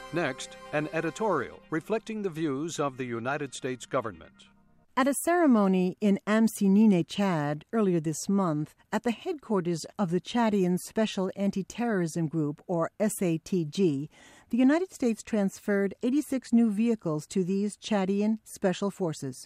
Next, an editorial reflecting the views of the United States government. At a ceremony in Amsinine, Chad, earlier this month, at the headquarters of the Chadian Special Anti-Terrorism Group, or SATG, the United States transferred 86 new vehicles to these Chadian special forces.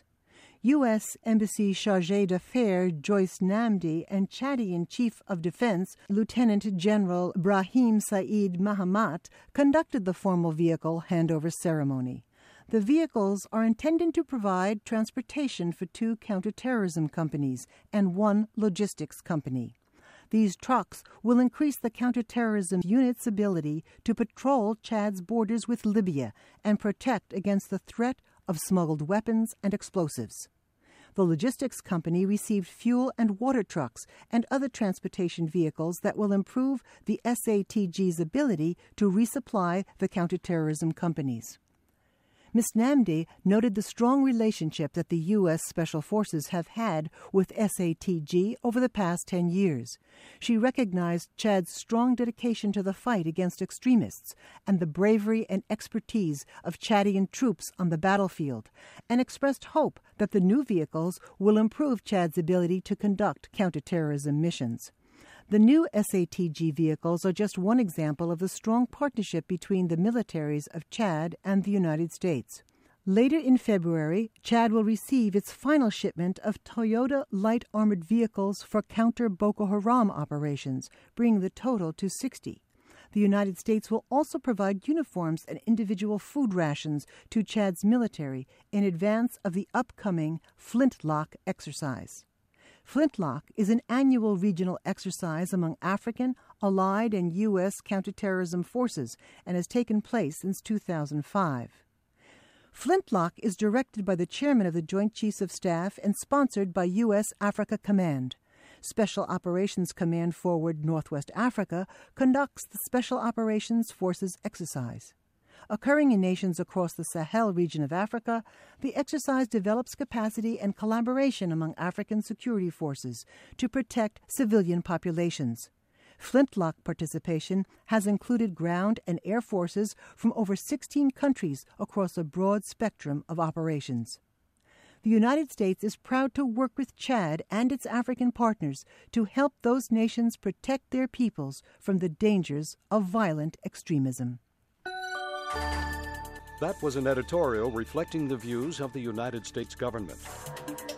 U.S. Embassy Chargé d'Affaires Joyce Namdi and Chadian Chief of Defense Lieutenant General Brahim Saeed Mahamat conducted the formal vehicle handover ceremony. The vehicles are intended to provide transportation for 2 counterterrorism companies and 1 logistics company. These trucks will increase the counterterrorism unit's ability to patrol Chad's borders with Libya and protect against the threat of smuggled weapons and explosives. The logistics company received fuel and water trucks and other transportation vehicles that will improve the SATG's ability to resupply the counterterrorism companies. Ms. Namdi noted the strong relationship that the U.S. Special Forces have had with SATG over the past 10 years. She recognized Chad's strong dedication to the fight against extremists and the bravery and expertise of Chadian troops on the battlefield, and expressed hope that the new vehicles will improve Chad's ability to conduct counterterrorism missions. The new SATG vehicles are just one example of the strong partnership between the militaries of Chad and the United States. Later in February, Chad will receive its final shipment of Toyota light armored vehicles for counter-Boko Haram operations, bringing the total to 60. The United States will also provide uniforms and individual food rations to Chad's military in advance of the upcoming Flintlock exercise. Flintlock is an annual regional exercise among African, Allied, and U.S. counterterrorism forces and has taken place since 2005. Flintlock is directed by the chairman of the Joint Chiefs of Staff and sponsored by U.S. Africa Command. Special Operations Command Forward Northwest Africa conducts the Special Operations Forces exercise. Occurring in nations across the Sahel region of Africa, the exercise develops capacity and collaboration among African security forces to protect civilian populations. Flintlock participation has included ground and air forces from over 16 countries across a broad spectrum of operations. The United States is proud to work with Chad and its African partners to help those nations protect their peoples from the dangers of violent extremism. That was an editorial reflecting the views of the United States government.